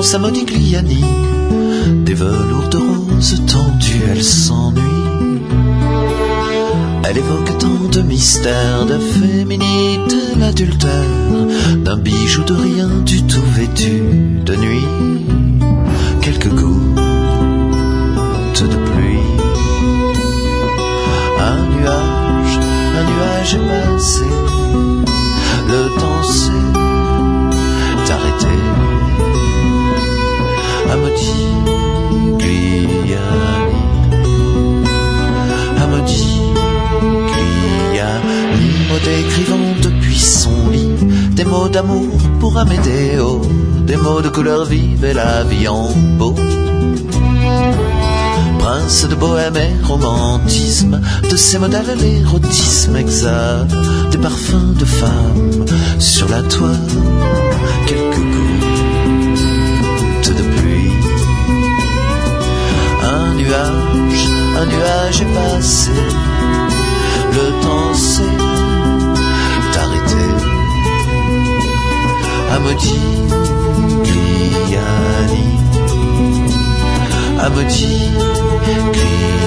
pense à Modigliani, des velours de rose tendus, elle s'ennuie. Elle évoque tant de mystères, de féminité, d'adultère, d'un bijou de rien du tout vêtu de nuit. Quelques gouttes de pluie, un nuage est passé, le temps s'est arrêté. À Modigliani, à Modigliani, mots décrivant depuis son lit, des mots d'amour pour Amédéo, des mots de couleur vive et la vie en beau. Prince de bohème et romantisme, de ces modèles l'érotisme exact, des parfums de femmes sur la toile, quelques gouttes de pluie. Un nuage est passé, le temps s'est arrêté. À Modigliani, à Modigliani.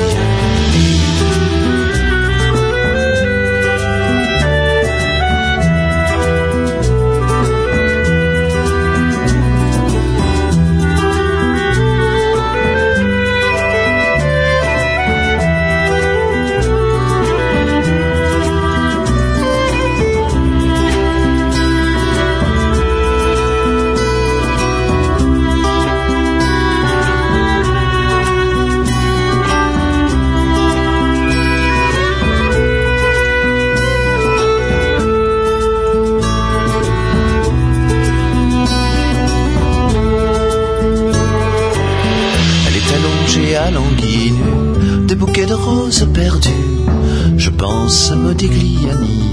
À l'anguille nue, des bouquets de roses perdues, je pense à Modigliani.